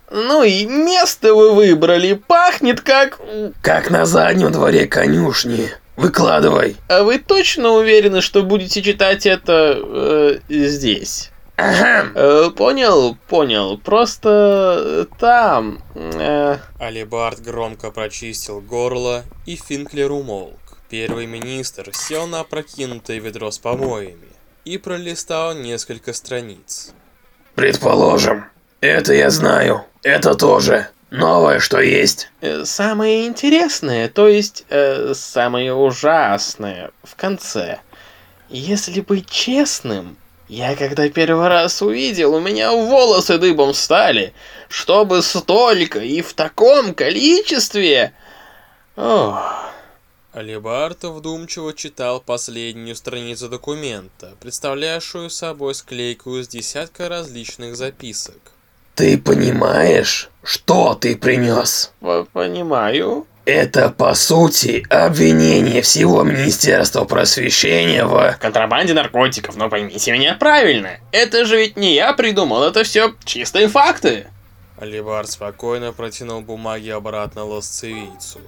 Ну и место вы выбрали, пахнет как... Как на заднем дворе конюшни. Выкладывай. А вы точно уверены, что будете читать это здесь? Ага. Понял. Просто там... Алибард громко прочистил горло, и Финклер умолк. Первый министр сел на опрокинутое ведро с помоями и пролистал несколько страниц. Предположим. Это я знаю. Это тоже. Новое, что есть. Самое интересное, то есть самое ужасное в конце. Если быть честным, я когда первый раз увидел, у меня волосы дыбом встали. Чтобы столько и в таком количестве... Ох... Алибард вдумчиво читал последнюю страницу документа, представлявшую собой склейку из десятка различных записок. Ты понимаешь, что ты принес? Понимаю. Это, по сути, обвинение всего Министерства просвещения в... контрабанде наркотиков, но поймите меня правильно. Это же ведь не я придумал, это все чистые факты. Алибард спокойно протянул бумаги обратно лосцевицу.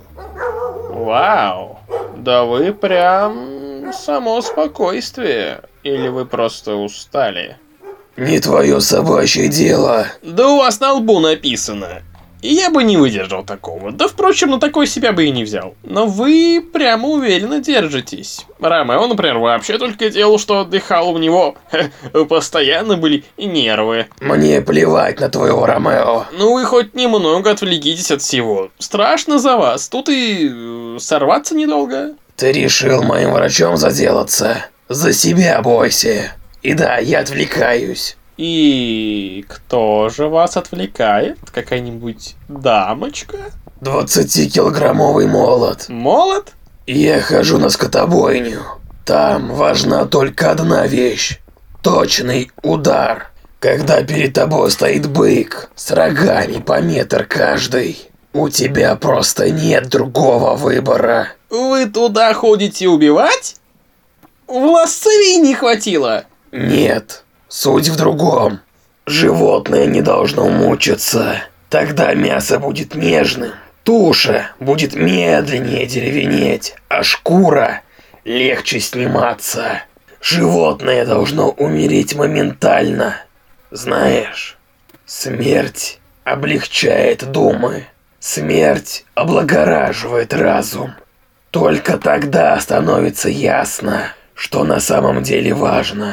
Вау, да вы прям само спокойствие. Или вы просто устали? Не твое собачье дело. Да у вас на лбу написано. И я бы не выдержал такого. Да, впрочем, на такой себя бы и не взял. Но вы прямо уверенно держитесь. Ромео, например, вообще только делал, что отдыхал, у него постоянно были нервы. Мне плевать на твоего Ромео. Ну вы хоть немного отвлекитесь от всего. Страшно за вас. Тут и сорваться недолго. Ты решил моим врачом заделаться? За себя бойся. И да, я отвлекаюсь. И кто же вас отвлекает? Какая-нибудь дамочка? 20-килограммовый молот. Молот? Я хожу на скотобойню. Там важна только одна вещь. Точный удар. Когда перед тобой стоит бык с рогами по метр каждый, у тебя просто нет другого выбора. Вы туда ходите убивать? В лосцевии не хватило? Нет. Суть в другом. Животное не должно мучиться. Тогда мясо будет нежным. Туша будет медленнее деревенеть, а шкура легче сниматься. Животное должно умереть моментально. Знаешь, смерть облегчает думы. Смерть облагораживает разум. Только тогда становится ясно, что на самом деле важно.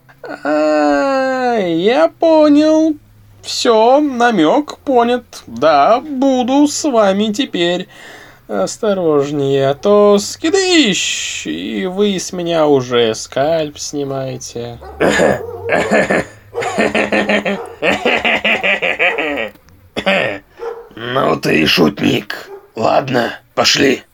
Я понял. Все, намек понят. Да, буду с вами теперь осторожнее, а то скидыщ, и вы с меня уже скальп снимаете. Ну ты и шутник. Ладно, пошли.